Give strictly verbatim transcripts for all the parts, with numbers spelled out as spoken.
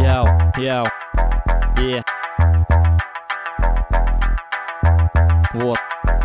Яу, яу, е. Вот,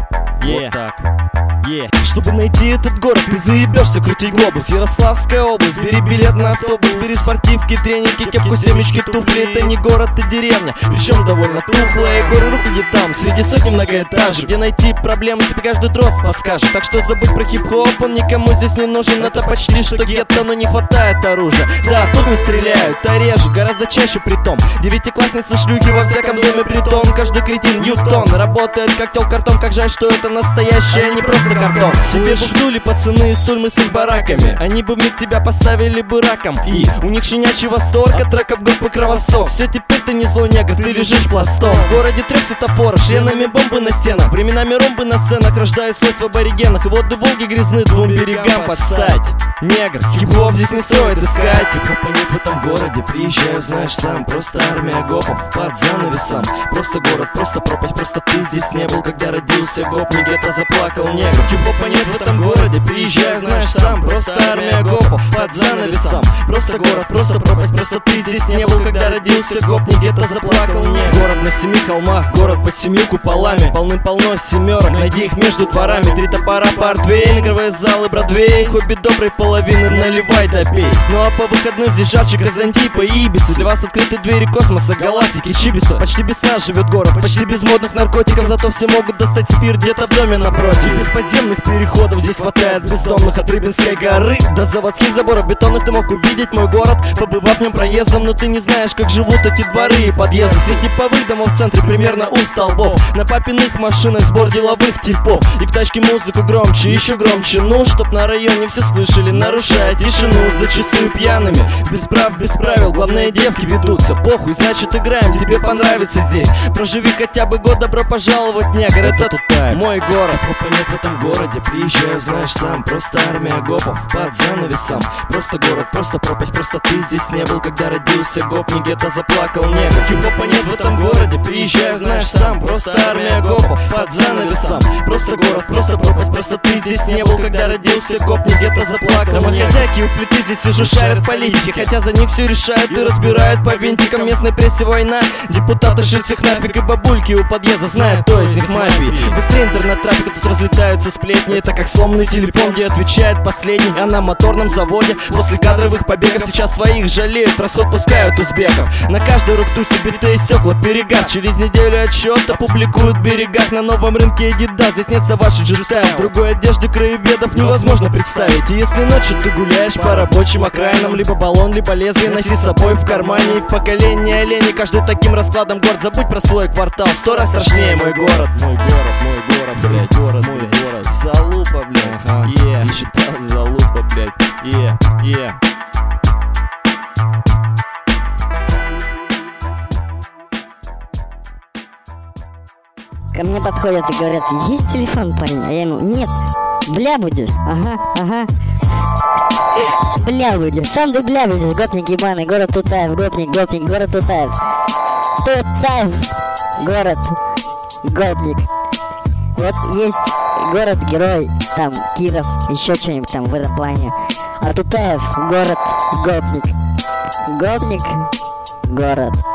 е. Вот так. Yeah. Чтобы найти этот город, ты заебешься крутить глобус. Ярославская область, бери билет на автобус, бери спортивки, треники, кепку, семечки, туфли. Это не город, это деревня, причем довольно тухлая. Горы рухли там, среди сотни многоэтажек, где найти проблемы тебе каждый дрозд подскажет. Так что забудь про хип-хоп, он никому здесь не нужен. Это почти что гетто, но не хватает оружия. Да, тут не стреляют, а режут, гораздо чаще притом. Девятиклассницы шлюхи во всяком доме притон. Каждый кретин Ньютон работает как тел-картон. Как жаль, что это настоящее, а не просто картон. Себе бухнули пацаны из тюрьмы с их бараками. Они бы вмиг тебя поставили бы раком. И у них щенячий восторг от треков группы Кровосток. Все, теперь ты не злой негр, ты лежишь пластом. В городе трех светофоров, членами бомбы на стенах. Временами ромбы на сценах, рождаясь свойств в аборигенах. И воды Волги грязны двум берегам подстать. Негр, хип-хоп здесь не стоит искать. Хип-хопа нет в этом городе, приезжаю, знаешь сам. Просто армия гопов под занавесом. Просто город, просто пропасть, просто ты здесь не был, когда родился гопник, это заплакал негр. Хип-хопа нет в этом городе, приезжаю, знаешь сам. Просто армия гопов под занавесом. Просто город, просто пропасть, просто ты здесь не был, когда родился гопник, это заплакал негр. Город на семи холмах, город под семью куполами. Полным-полно семерок, найди их между дворами. Три топора, портвейн, игровые залы, Бродвей. Хобби доброй половины, наливай да пей. Ну а по выходным здесь жарче Казантипа и Ибицы. Для вас открыты двери космоса, галактики, Чибиса. Почти без нас живет город, почти без модных наркотиков. Зато все могут достать спирт где-то в доме напротив. Без подземных переходов здесь хватает бездомных. От Рыбинской горы до заводских заборов бетонных ты мог увидеть мой город, побывав в нем проездом. Но ты не знаешь, как живут эти дворы и подъезды. Среди типовых домов в центре примерно у столбов. На папиных машинах сбор деловых типов. И в тачке музыку громче, еще громче. Ну, чтоб на районе все слышали, нарушая тишину. Зачастую пьяными, без прав, без правил. Главное, девки ведутся, похуй, значит играем, тебе понравится здесь. Проживи хотя бы год, добро пожаловать, негр. Это тут мой город. Хопа нет в этом городе, приезжаю, знаешь сам. Просто армия гопов под занавесом. Просто город, просто пропасть, просто ты здесь не был, когда родился гопник, это заплакал негр. Хип-хопа нет в этом городе, приезжаю, знаешь сам. Просто армия гопов под занавесом. Просто город, просто пропасть, просто ты здесь не был, когда родился гопник, это заплакал негр. Хозяйки у плиты здесь сижу, шарят политики, хотя за них все решают и разбирают по винтикам. Местной прессе война, депутаты шлют всех нафиг. И бабульки у подъезда знают, кто из них мафии. Быстрее интернет-трафика, тут разлетаются сплетни. Это как сломанный телефон, где отвечает последний. А на моторном заводе после кадровых побегов сейчас своих жалеют, в расход пускают узбеков. На каждой руктусе битые стекла, перегар. Через неделю отчет опубликуют в берегах. На новом рынке Adidas, здесь нет вашей G-Style. Другой одежды краеведов невозможно представить. И если ночью ты гуляешь по рабочим окраинам, либо баллон, либо лезвие носи с собой в кармане. И в поколении оленей каждый таким раскладом город. Забудь про свой квартал, в сто раз страшнее мой город. Мой город, мой город, блядь, город, мой город. Залупа, блядь, ага, yeah. Не считал, залупа, блядь, е, yeah, е yeah. Ко мне подходят и говорят: есть телефон, парень? А я ему: нет. Бля будешь? Ага, ага. Бля будешь, сам ты бля будешь, гопник ебаный, город Тутаев, гопник, гопник, город Тутаев. Тутаев, город, гопник. Вот есть город-герой, там Киров, еще что-нибудь там в этом плане. А Тутаев, город, гопник. Гопник, город.